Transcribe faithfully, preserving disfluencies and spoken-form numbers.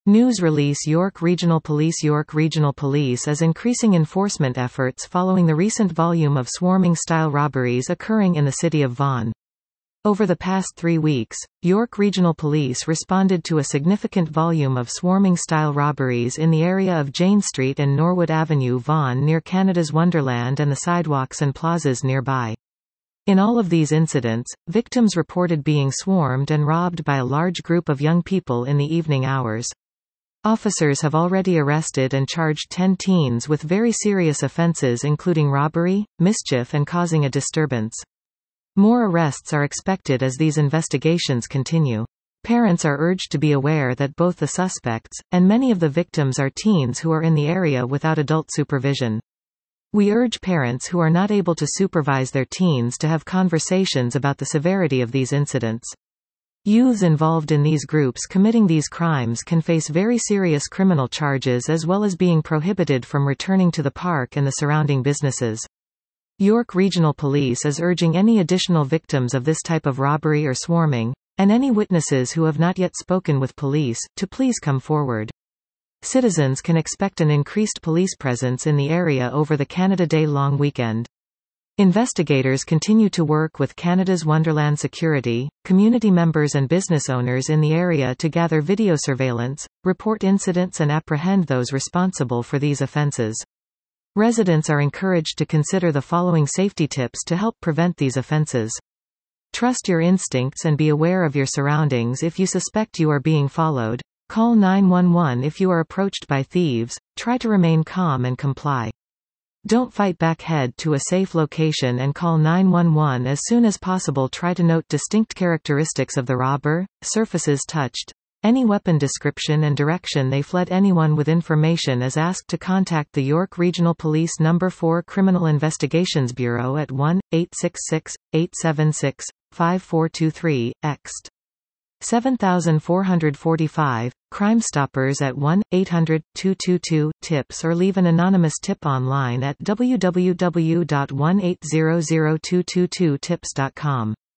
News release York Regional Police York Regional Police is increasing enforcement efforts following the recent volume of swarming-style robberies occurring in the city of Vaughan. Over the past three weeks, York Regional Police responded to a significant volume of swarming-style robberies in the area of Jane Street and Norwood Avenue, Vaughan, near Canada's Wonderland and the sidewalks and plazas nearby. In all of these incidents, victims reported being swarmed and robbed by a large group of young people in the evening hours. Officers have already arrested and charged ten teens with very serious offences including robbery, mischief and causing a disturbance. More arrests are expected as these investigations continue. Parents are urged to be aware that both the suspects, and many of the victims are teens who are in the area without adult supervision. We urge parents who are not able to supervise their teens to have conversations about the severity of these incidents. Youths involved in these groups committing these crimes can face very serious criminal charges as well as being prohibited from returning to the park and the surrounding businesses. York Regional Police is urging any additional victims of this type of robbery or swarming, and any witnesses who have not yet spoken with police, to please come forward. Citizens can expect an increased police presence in the area over the Canada Day long weekend. Investigators continue to work with Canada's Wonderland Security, community members and business owners in the area to gather video surveillance, report incidents and apprehend those responsible for these offences. Residents are encouraged to consider the following safety tips to help prevent these offences. Trust your instincts and be aware of your surroundings if you suspect you are being followed. Call nine one one if you are approached by thieves. Try to remain calm and comply. Don't fight back. Head to a safe location and call nine one one as soon as possible. Try to note distinct characteristics of the robber, surfaces touched, any weapon description and direction they fled. Anyone with information is asked to contact the York Regional Police Number four Criminal Investigations Bureau at one eight six six, eight seven six, five four two three, ext. seven four four five, Crime Stoppers at one eight hundred, two two two, tips or leave an anonymous tip online at w w w dot one eight zero zero two two two tips dot com.